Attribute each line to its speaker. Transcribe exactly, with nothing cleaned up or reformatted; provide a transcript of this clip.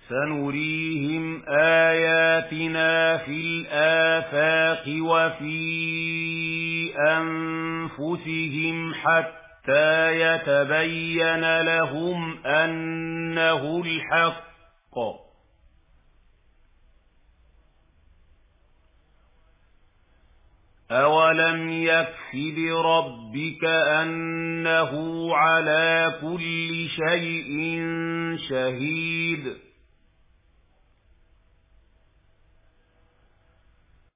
Speaker 1: سنريهم آياتنا في الآفاق وفي أنفسهم حتى يتبين لهم أنه الحق. أولم يكف بربك أنه على كل شيء شهيد